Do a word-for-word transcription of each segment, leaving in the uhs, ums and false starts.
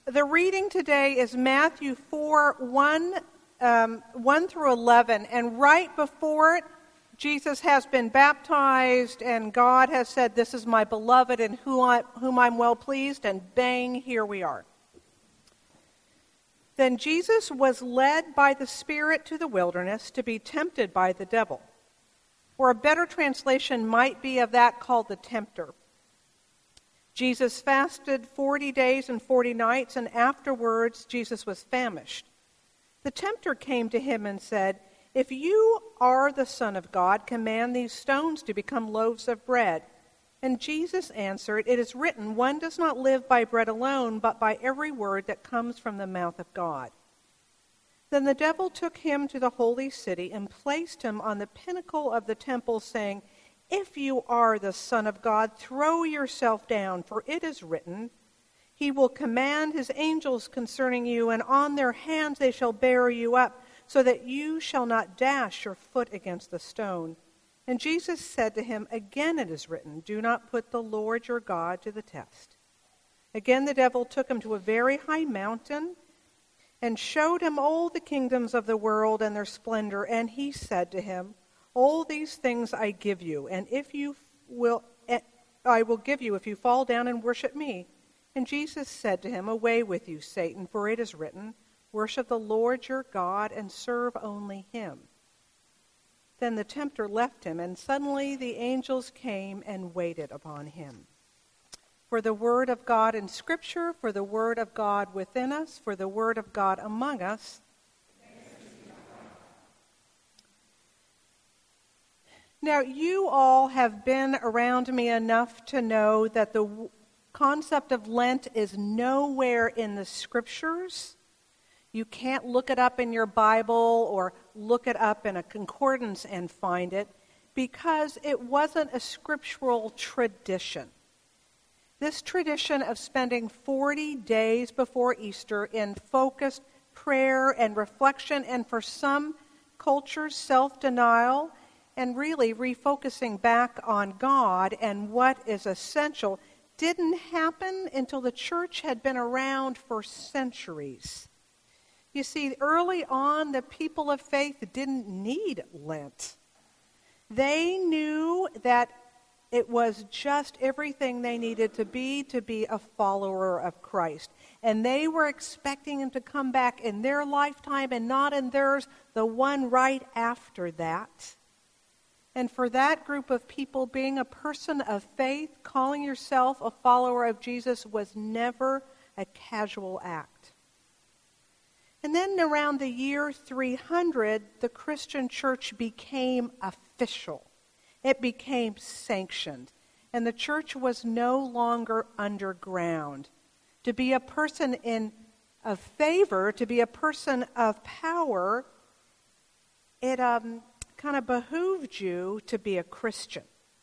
The reading today is Matthew four, one, um, one through eleven, and right before it, Jesus has been baptized, and God has said, "This is my beloved in whom, I, whom I'm well pleased," and bang, here we are. Then Jesus was led by the Spirit to the wilderness to be tempted by the devil. Or a better translation might be of that called the tempter. Jesus fasted forty days and forty nights, and afterwards Jesus was famished. The tempter came to him and said, "If you are the Son of God, command these stones to become loaves of bread." And Jesus answered, "It is written, one does not live by bread alone, but by every word that comes from the mouth of God." Then the devil took him to the holy city and placed him on the pinnacle of the temple, saying, "If you are the Son of God, throw yourself down, for it is written, He will command His angels concerning you, and on their hands they shall bear you up, so that you shall not dash your foot against the stone." And Jesus said to him, "Again it is written, do not put the Lord your God to the test." Again the devil took him to a very high mountain and showed him all the kingdoms of the world and their splendor. And he said to him, "All these things I give you, and if you will, I will give you if you fall down and worship me." And Jesus said to him, "Away with you, Satan, for it is written, worship the Lord your God and serve only Him." Then the tempter left him, and suddenly the angels came and waited upon him. For the word of God in Scripture, for the word of God within us, for the word of God among us. Now, you all have been around me enough to know that the w- concept of Lent is nowhere in the Scriptures. You can't look it up in your Bible or look it up in a concordance and find it, because it wasn't a scriptural tradition. This tradition of spending forty days before Easter in focused prayer and reflection, and for some cultures, self-denial, and really refocusing back on God and what is essential, didn't happen until the church had been around for centuries. You see, early on, the people of faith didn't need Lent. They knew that it was just everything they needed to be to be a follower of Christ. And they were expecting Him to come back in their lifetime and not in theirs, the one right after that. And for that group of people, being a person of faith, calling yourself a follower of Jesus, was never a casual act. And then around the year three hundred, the Christian church became official. It became sanctioned. And the church was no longer underground. To be a person in of favor, to be a person of power, it um, kind of behooved you to be a Christian.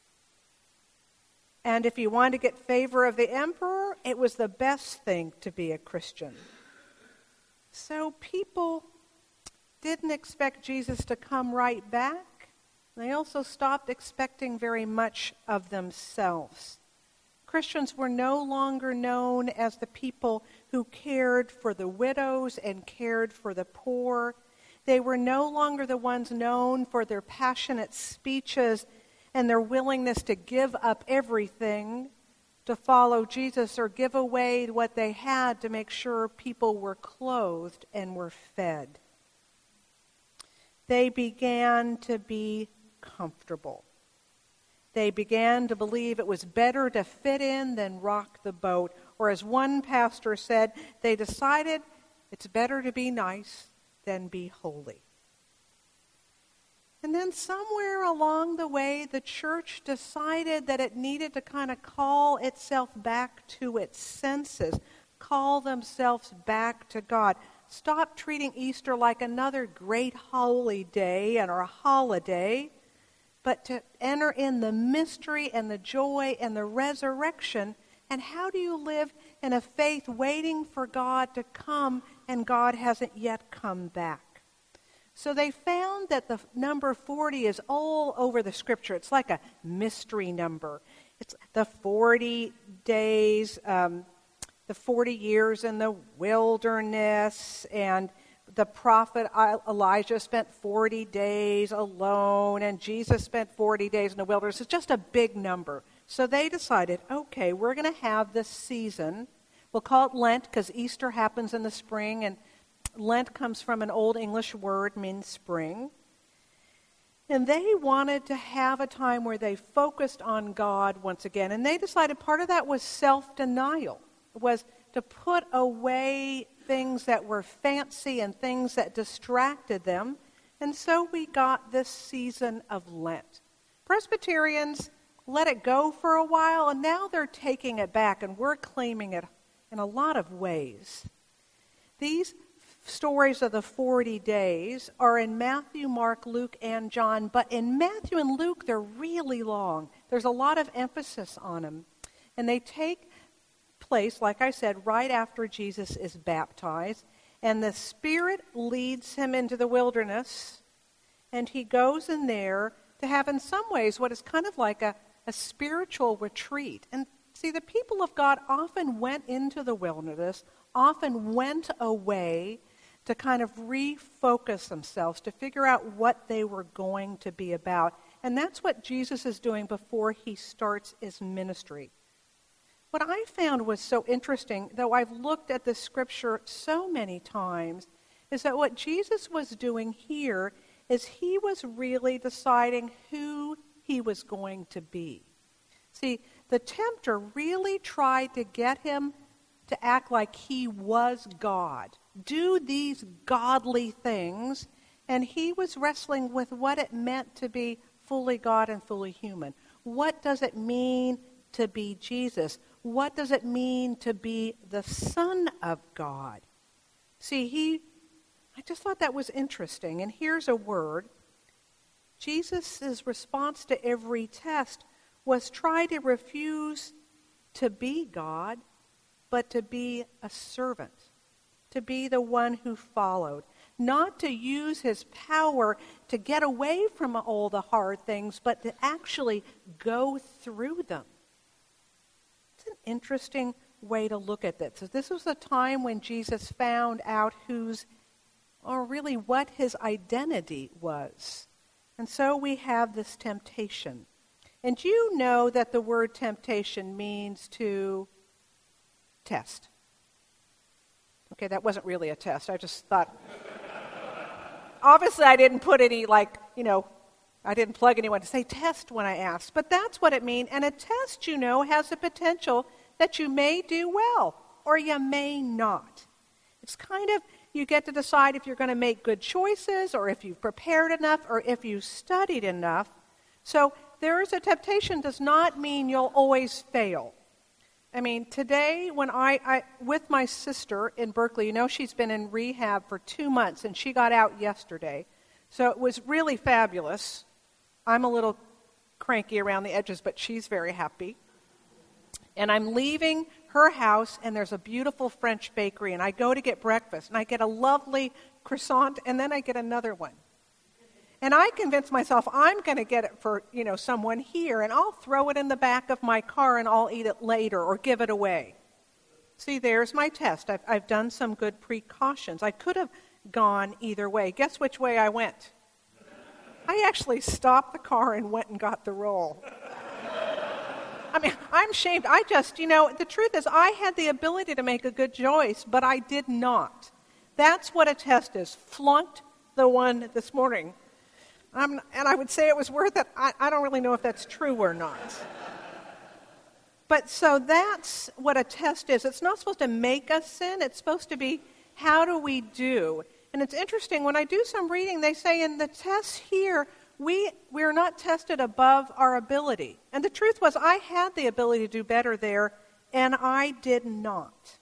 And if you wanted to get favor of the emperor, it was the best thing to be a Christian. So people didn't expect Jesus to come right back. They also stopped expecting very much of themselves. Christians were no longer known as the people who cared for the widows and cared for the poor. They were no longer the ones known for their passionate speeches and their willingness to give up everything to follow Jesus, or give away what they had to make sure people were clothed and were fed. They began to be comfortable. They began to believe it was better to fit in than rock the boat. Or as one pastor said, they decided it's better to be nice than be holy. And then somewhere along the way, the church decided that it needed to kind of call itself back to its senses, call themselves back to God. Stop treating Easter like another great holy day and a holiday, but to enter in the mystery and the joy and the resurrection. And how do you live in a faith waiting for God to come, and God hasn't yet come back? So they found that the number forty is all over the Scripture. It's like a mystery number. It's the forty days um, the forty years in the wilderness, and the prophet Elijah spent forty days alone, and Jesus spent forty days in the wilderness. It's just a big number. So they decided, okay, we're going to have this season. We'll call it Lent because Easter happens in the spring, and Lent comes from an Old English word, means spring. And they wanted to have a time where they focused on God once again. And they decided part of that was self-denial, was to put away things that were fancy and things that distracted them. And so we got this season of Lent. Presbyterians let it go for a while, and now they're taking it back, and we're claiming it in a lot of ways. These stories of the forty days are in Matthew, Mark, Luke, and John, but in Matthew and Luke, they're really long. There's a lot of emphasis on them. And they take place, like I said, right after Jesus is baptized, and the Spirit leads him into the wilderness, and he goes in there to have, in some ways, what is kind of like a, a spiritual retreat. And see, the people of God often went into the wilderness, often went away to kind of refocus themselves, to figure out what they were going to be about. And that's what Jesus is doing before he starts his ministry. What I found was so interesting, though I've looked at the scripture so many times, is that what Jesus was doing here is he was really deciding who he was going to be. See, the tempter really tried to get him to act like he was God, do these godly things, and he was wrestling with what it meant to be fully God and fully human. What does it mean to be Jesus? What does it mean to be the Son of God? See, he, I just thought that was interesting, and here's a word. Jesus' response to every test was try to refuse to be God, but to be a servant, to be the one who followed, not to use his power to get away from all the hard things, but to actually go through them. It's an interesting way to look at this. So this was a time when Jesus found out whose, or really what his identity was. And so we have this temptation. And you know that the word temptation means to test. Okay, that wasn't really a test. I just thought, obviously I didn't put any, like, you know, I didn't plug anyone to say test when I asked. But that's what it means. And a test, you know, has the potential that you may do well or you may not. It's kind of, you get to decide if you're going to make good choices or if you've prepared enough or if you studied enough. So there is a temptation does not mean you'll always fail. I mean, today when I, I, with my sister in Berkeley, you know she's been in rehab for two months and she got out yesterday. So it was really fabulous. I'm a little cranky around the edges, but she's very happy. And I'm leaving her house and there's a beautiful French bakery and I go to get breakfast and I get a lovely croissant and then I get another one. And I convince myself I'm going to get it for, you know, someone here, and I'll throw it in the back of my car and I'll eat it later or give it away. See, there's my test. I've, I've done some good precautions. I could have gone either way. Guess which way I went? I actually stopped the car and went and got the roll. I mean, I'm ashamed. I just, you know, the truth is I had the ability to make a good choice, but I did not. That's what a test is. Flunked the one this morning. Um, and I would say it was worth it. I, I don't really know if that's true or not. But so that's what a test is. It's not supposed to make us sin. It's supposed to be, how do we do? And it's interesting, when I do some reading, they say in the tests here, we, we are not tested above our ability. And the truth was, I had the ability to do better there, and I did not.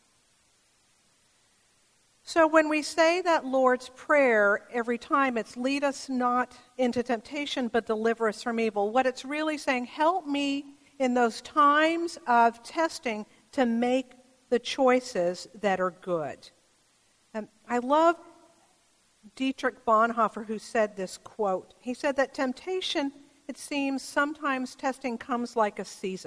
So when we say that Lord's Prayer every time, it's lead us not into temptation, but deliver us from evil. What it's really saying, help me in those times of testing to make the choices that are good. And I love Dietrich Bonhoeffer, who said this quote. He said that temptation, it seems, sometimes testing comes like a season.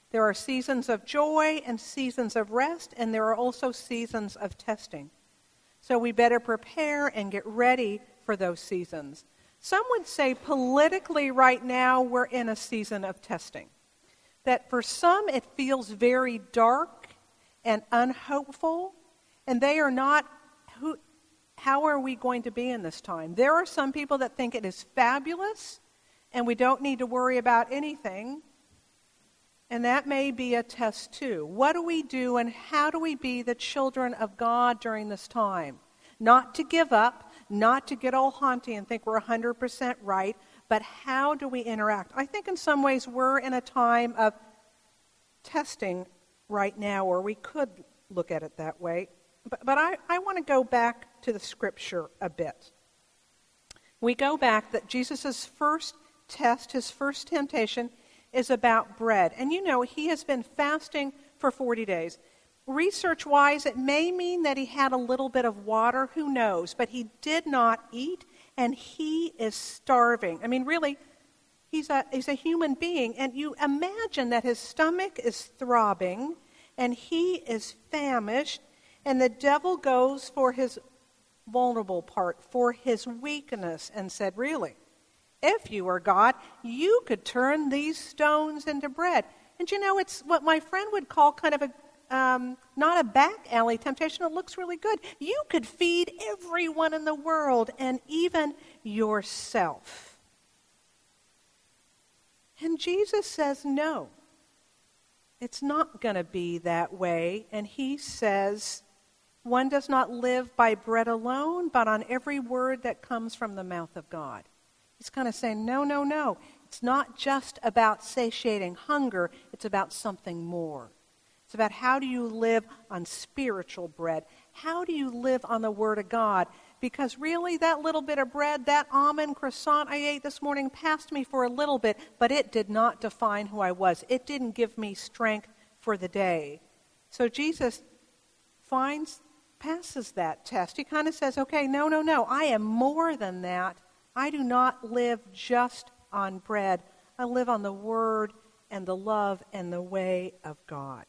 There are seasons of joy and seasons of rest, and there are also seasons of testing. So we better prepare and get ready for those seasons. Some would say politically right now we're in a season of testing. That for some it feels very dark and unhopeful, and they are not, who, how are we going to be in this time? There are some people that think it is fabulous and we don't need to worry about anything, and that may be a test too. What do we do and how do we be the children of God during this time? Not to give up, not to get all haughty and think we're one hundred percent right, but how do we interact? I think in some ways we're in a time of testing right now, or we could look at it that way. But, but I, I want to go back to the scripture a bit. We go back that Jesus' first test, his first temptation, is about bread. And you know, he has been fasting for forty days. Research-wise, it may mean that he had a little bit of water, who knows, but he did not eat, and he is starving. I mean, really, he's a, he's a human being, and you imagine that his stomach is throbbing, and he is famished, and the devil goes for his vulnerable part, for his weakness, and said, really, if you are God, you could turn these stones into bread. And you know, it's what my friend would call kind of a Um, not a back alley temptation. It looks really good. You could feed everyone in the world and even yourself. And Jesus says no. It's not going to be that way. And he says, one does not live by bread alone, but on every word that comes from the mouth of God. He's kind of saying, no, no, no. It's not just about satiating hunger. It's about something more. It's about how do you live on spiritual bread? How do you live on the Word of God? Because really, that little bit of bread, that almond croissant I ate this morning passed me for a little bit, but it did not define who I was. It didn't give me strength for the day. So Jesus finds, passes that test. He kind of says, okay, no, no, no. I am more than that. I do not live just on bread. I live on the Word and the love and the way of God.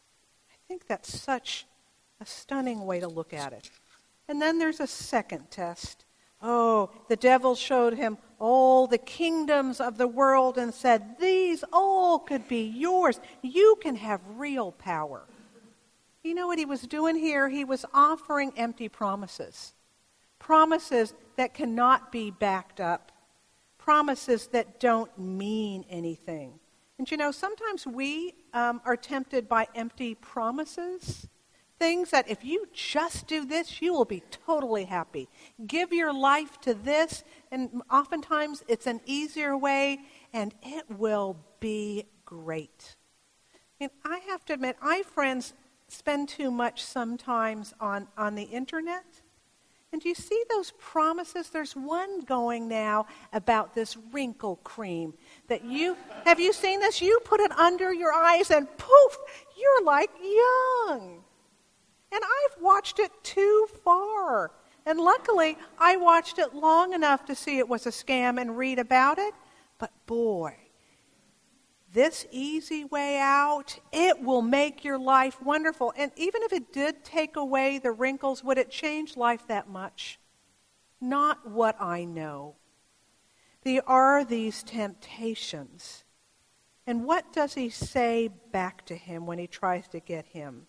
I think that's such a stunning way to look at it. And then there's a second test. Oh, the devil showed him all the kingdoms of the world and said, these all could be yours. You can have real power. You know what he was doing here? He was offering empty promises. Promises that cannot be backed up. Promises that don't mean anything. And you know, sometimes we um, are tempted by empty promises. Things that if you just do this, you will be totally happy. Give your life to this, and oftentimes it's an easier way, and it will be great. And I have to admit, I, friends, spend too much sometimes on, on the internet. And do you see those promises? There's one going now about this wrinkle cream that you, have you seen this? You put it under your eyes and poof, you're like young. And I've watched it too far. And luckily, I watched it long enough to see it was a scam and read about it. But boy, this easy way out, it will make your life wonderful. And even if it did take away the wrinkles, would it change life that much? Not what I know. There are these temptations. And what does he say back to him when he tries to get him?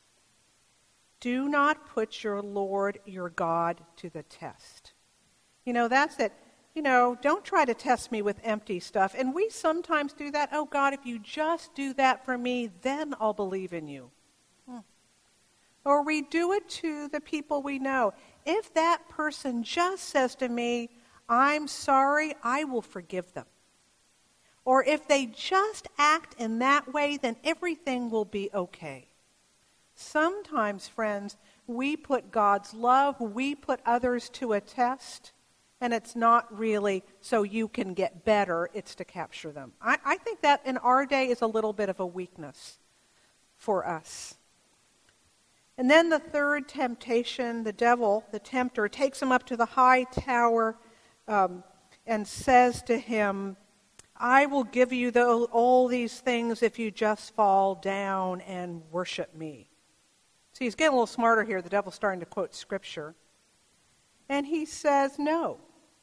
Do not put your Lord, your God, to the test. You know, that's it. You know, don't try to test me with empty stuff. And we sometimes do that. Oh, God, if you just do that for me, then I'll believe in you. Hmm. Or we do it to the people we know. If that person just says to me, I'm sorry, I will forgive them. Or if they just act in that way, then everything will be okay. Sometimes, friends, we put God's love, we put others to a test, and it's not really so you can get better, it's to capture them. I, I think that in our day is a little bit of a weakness for us. And then the third temptation, the devil, the tempter, takes him up to the high tower um, and says to him, I will give you the, all these things if you just fall down and worship me. See, he's getting a little smarter here. The devil's starting to quote Scripture. And he says, no.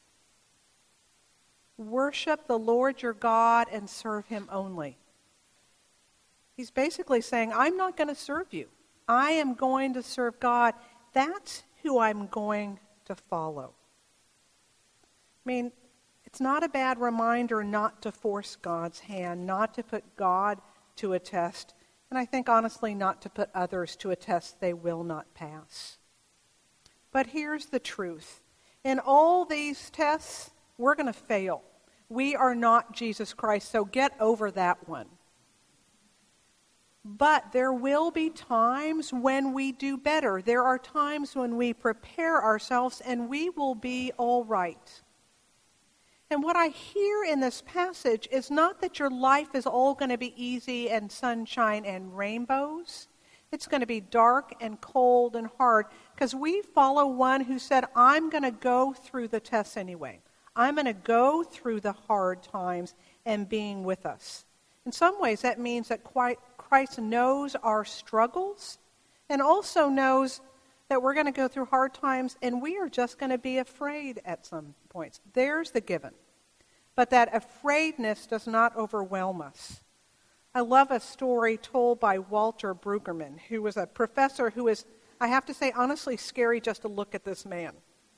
Worship the Lord your God and serve him only. He's basically saying, I'm not going to serve you. I am going to serve God. That's who I'm going to follow. I mean, it's not a bad reminder not to force God's hand, not to put God to a test, and I think honestly not to put others to a test they will not pass. But here's the truth. In all these tests, we're going to fail. We are not Jesus Christ, so get over that one. But there will be times when we do better. There are times when we prepare ourselves and we will be all right. And what I hear in this passage is not that your life is all going to be easy and sunshine and rainbows. It's going to be dark and cold and hard because we follow one who said, I'm going to go through the tests anyway. I'm going to go through the hard times and being with us. In some ways, that means that Christ knows our struggles and also knows that we're going to go through hard times and we are just going to be afraid at some points. There's the given. But that afraidness does not overwhelm us. I love a story told by Walter Brueggemann, who was a professor who is, I have to say, honestly scary just to look at this man.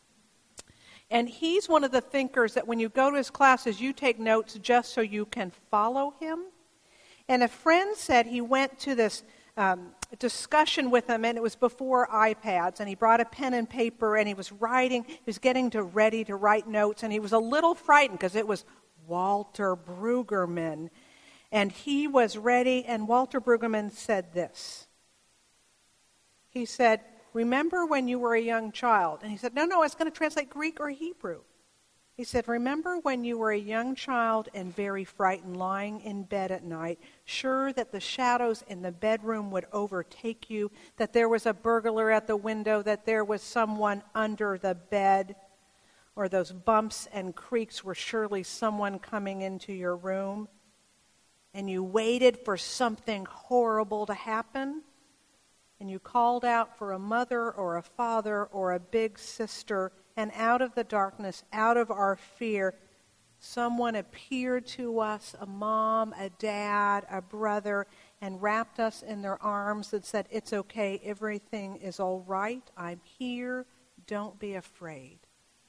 And he's one of the thinkers that when you go to his classes, you take notes just so you can follow him. And a friend said he went to this um, discussion with him, and it was before iPads, and he brought a pen and paper, and he was writing, he was getting to ready to write notes, and he was a little frightened because it was Walter Brueggemann. And he was ready, and Walter Brueggemann said this. He said, remember when you were a young child? And he said, no, no, I was going to translate Greek or Hebrew. He said, remember when you were a young child and very frightened, lying in bed at night, sure that the shadows in the bedroom would overtake you, that there was a burglar at the window, that there was someone under the bed, or those bumps and creaks were surely someone coming into your room, and you waited for something horrible to happen, and you called out for a mother or a father or a big sister, and out of the darkness, out of our fear, someone appeared to us, a mom, a dad, a brother, and wrapped us in their arms and said, it's okay, everything is all right, I'm here, don't be afraid.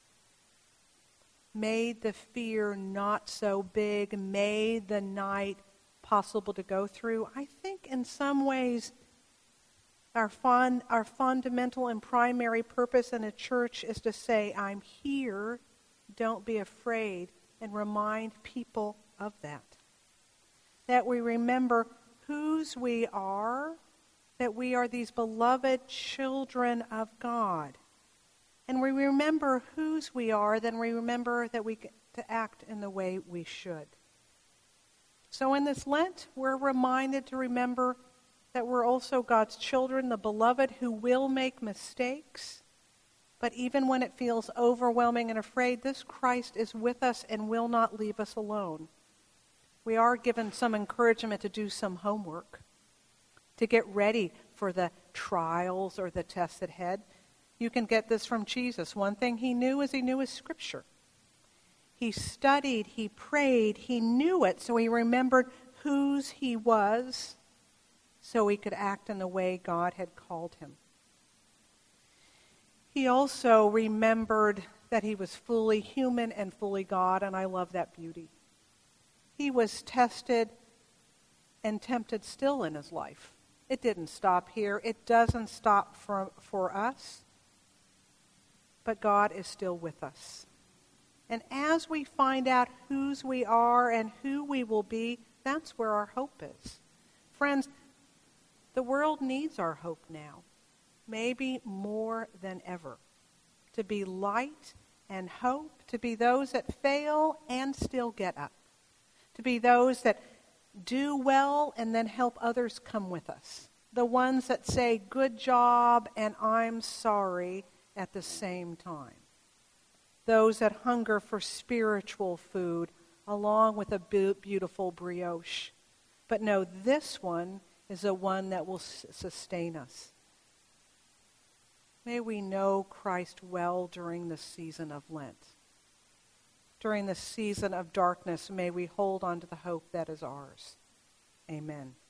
Made the fear not so big, made the night possible to go through. I think in some ways, Our, fond, our fundamental and primary purpose in a church is to say, I'm here, don't be afraid, and remind people of that. That we remember whose we are, that we are these beloved children of God. And we remember whose we are, then we remember that we get to act in the way we should. So in this Lent, we're reminded to remember that we're also God's children, the beloved, who will make mistakes. But even when it feels overwhelming and afraid, this Christ is with us and will not leave us alone. We are given some encouragement to do some homework, to get ready for the trials or the tests ahead. You can get this from Jesus. One thing he knew is he knew his Scripture. He studied, he prayed, he knew it, so he remembered whose he was, so he could act in the way God had called him. He also remembered that he was fully human and fully God, and I love that beauty. He was tested and tempted still in his life. It didn't stop here. It doesn't stop for, for us, but God is still with us. And as we find out whose we are and who we will be, that's where our hope is. Friends, the world needs our hope now, maybe more than ever, to be light and hope, to be those that fail and still get up, to be those that do well and then help others come with us, the ones that say, good job and I'm sorry at the same time, those that hunger for spiritual food along with a beautiful brioche. But no, this one is the one that will sustain us. May we know Christ well during the season of Lent. During the season of darkness, may we hold on to the hope that is ours. Amen.